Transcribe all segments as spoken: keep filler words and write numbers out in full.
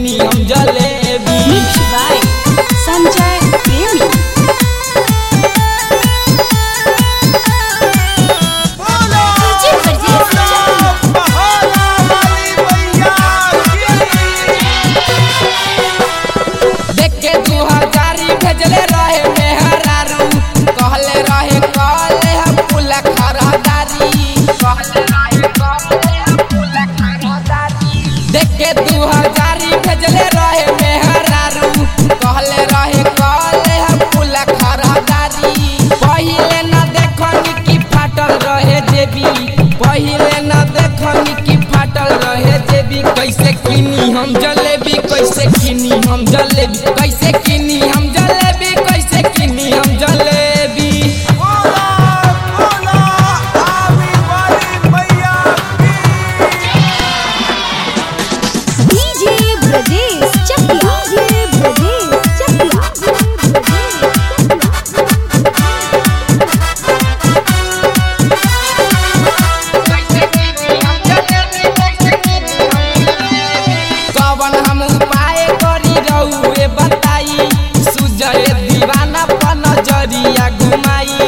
किनी हम jalebi. Mixed by Sanjay Premi। भेजले रहे मेहरारू कहले रहे कहले हम पुला खरदारी कहले रहे कहले हम पुला खरदारी देख के दू हजारी भेजले रहे मेहरारू कहले रहे कहले हम पुला खरदारी। पहिले न देखनी की फाटल रहे जेबी पहिले न देखनी की फाटल रहे जेबी। कैसे किनी हम जलेबी कैसे किनी हम जलेबी कैसे किनी हम जलेबी कैसे किनी हम जलेबी। DJ Brajesh Chakiya DJ Brajesh Chakiya. कवन हम उपाय करी रहुए बताई सुजय दीवाना पर नजरिया घुमाई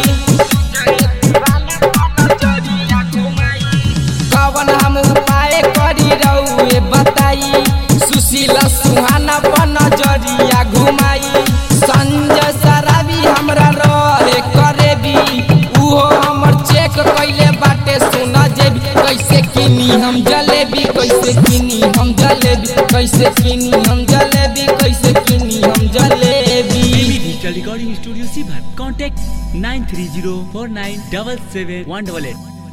कवन हम उपाय करी रहुए बताई सुशील सुहाना पर नजरिया घुमाई। संजय सराबी हमरा रहे करेबी उहो हमर चेक कैले बाटे सुना जेबी। कैसे किनी हम जलेबी कैसे किनी हम जलेबी कैसे किनी हम जलेबी कैसे किनी हम जलेबी। डिजिटल रिकॉर्डिंग स्टूडियो सीभर contact nine three zero four nine double seven one double at.